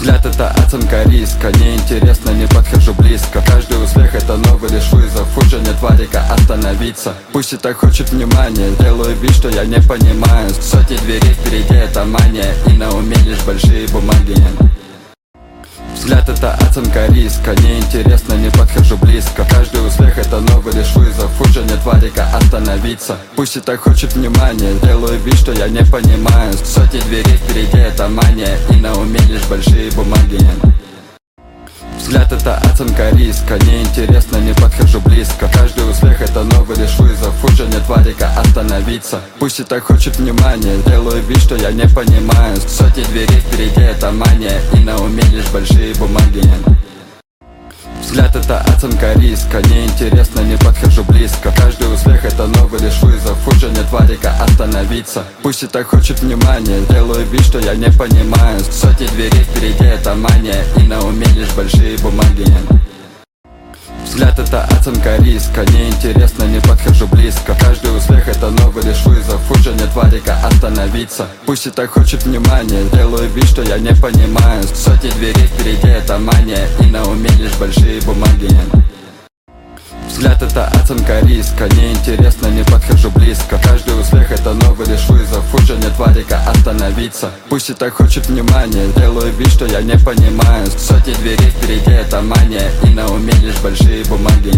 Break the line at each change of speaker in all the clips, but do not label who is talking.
Взгляд — это оценка риска, неинтересно, не подхожу близко. Каждый успех — это новый лишь вызов, уже нет варика остановиться. Пусть и так хочет внимания, делаю вид, что я не понимаю. Сотни дверей впереди — это мания, и на уме лишь большие бумаги. Взгляд — это оценка риска, неинтересно, не подхожу близко. Каждый успех — это новый лишь вызов, уже нет варика остановиться. Пусть и так хочет внимания, делаю вид, что я не понимаю. Сотни дверей впереди — это мания, и на уме лишь большие бумаги. Взгляд — это оценка риска, неинтересно, не подхожу близко. Каждый успех — это новый лишь вызов, уже нет варика остановиться. Пусть и так хочет внимания, делаю вид, что я не понимаю. Сотни дверей впереди — это мания, и на уме лишь большие бумаги. Взгляд — это оценка риска, неинтересно, не подхожу близко. Каждый успех — это новый лишь вызов, уже нет варика остановиться. Пусть и так хочет внимания, делаю вид, что я не понимаю. Сотни дверей впереди — это мания, и на уме лишь большие бумаги. Взгляд — это оценка риска, неинтересно, не подхожу близко. Каждый успех — это новый лишь вызов, уже нет варика остановиться. Пусть и так хочет внимания, делаю вид, что я не понимаю. Сотни дверей впереди — это мания, и на уме лишь большие бумаги. Взгляд — это оценка риска, неинтересно, не подхожу близко. Каждый успех — это новый лишь вызов, уже нет варика остановиться. Пусть и так хочет внимания, делаю вид, что я не понимаю. Сотни дверей впереди — это мания, и на уме лишь большие бумаги.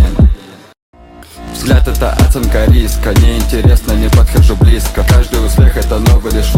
Взгляд — это оценка риска, неинтересно, не подхожу близко. Каждый успех — это новый лишь